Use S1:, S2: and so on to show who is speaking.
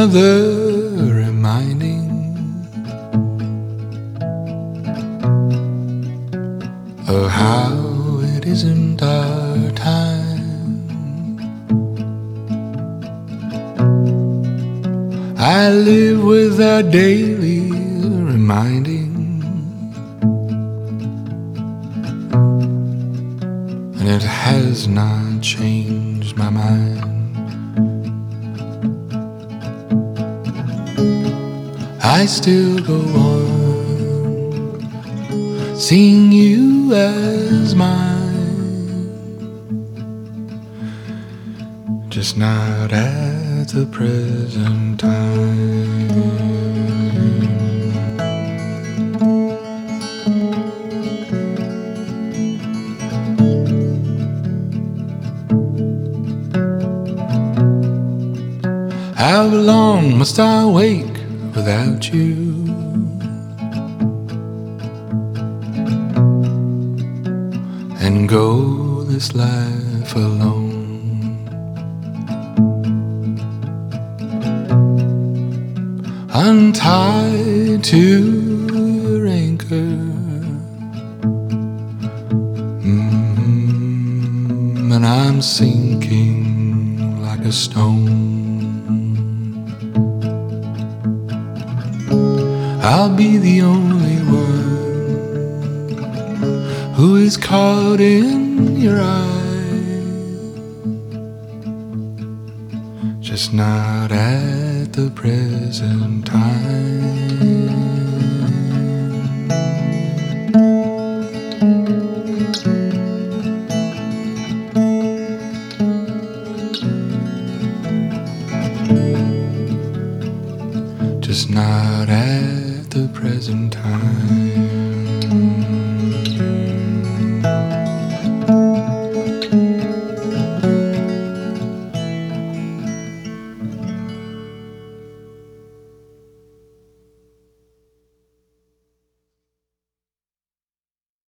S1: another reminding of how it isn't our time. I live with our daily reminding, and it has not changed my mind. I still go on seeing you as mine, just not at the present time. How long must I wait without you? And go this life alone, untied to your anchor, and I'm sinking like a stone. I'll be the only one who is caught in your eyes, just not at the present time. Just not at the present time.